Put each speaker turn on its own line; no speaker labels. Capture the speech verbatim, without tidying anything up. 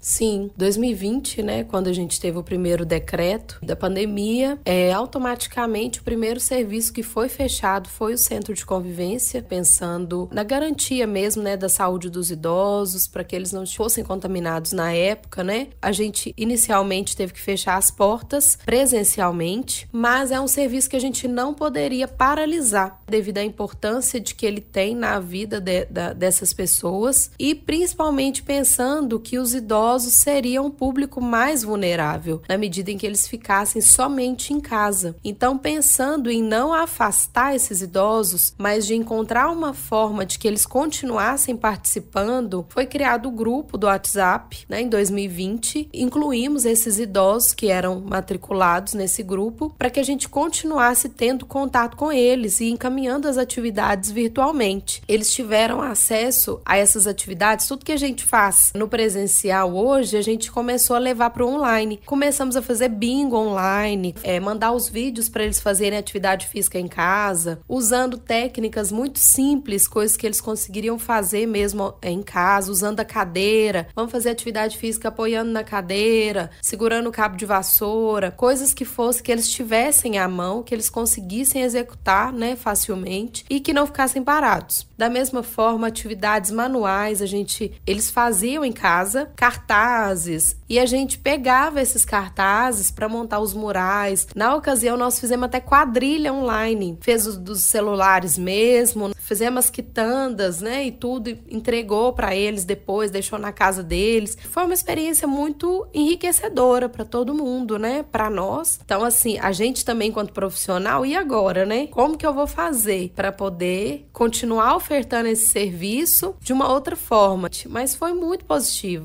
Sim, dois mil e vinte, né, quando a gente teve o primeiro decreto da pandemia, é, automaticamente o primeiro serviço que foi fechado foi o centro de convivência, pensando na garantia mesmo, né, da saúde dos idosos, para que eles não fossem contaminados na época, né? A gente inicialmente teve que fechar as portas presencialmente, mas é um serviço que a gente não poderia paralisar devido à importância de que ele tem na vida de, da, dessas pessoas e principalmente pensando que os idosos seriam um público mais vulnerável, na medida em que eles ficassem somente em casa. Então, pensando em não afastar esses idosos, mas de encontrar uma forma de que eles continuassem participando, foi criado o grupo do WhatsApp, né, em dois mil e vinte. Incluímos esses idosos que eram matriculados nesse grupo para que a gente continuasse tendo contato com eles e encaminhando as atividades virtualmente. Eles tiveram acesso a essas atividades, tudo que a gente faz no presencial hoje, a gente começou a levar para o online. Começamos a fazer bingo online, é, mandar os vídeos para eles fazerem atividade física em casa, usando técnicas muito simples, coisas que eles conseguiriam fazer mesmo em casa, usando a cadeira. Vamos fazer atividade física apoiando na cadeira, segurando o cabo de vassoura, coisas que fosse que eles tivessem à mão, que eles conseguissem executar, né, facilmente e que não ficassem parados. Da mesma forma, atividades manuais, a gente, eles faziam em casa, cartazes, e a gente pegava esses cartazes para montar os murais. Na ocasião, nós fizemos até quadrilha online, fez os dos celulares mesmo, fizemos as quitandas, né, e tudo, entregou para eles depois, deixou na casa deles. Foi uma experiência muito enriquecedora para todo mundo, né, para nós. Então, assim, a gente também, enquanto profissional, e agora, né, como que eu vou fazer para poder continuar ofertando esse serviço de uma outra forma? Mas foi muito positivo.